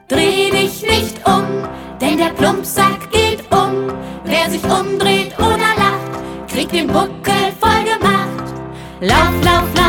Dreh dich nicht um, denn der Plumpsack geht um. Wer sich umdreht oder lacht, kriegt den Buckel voll gemacht. Lauf, lauf,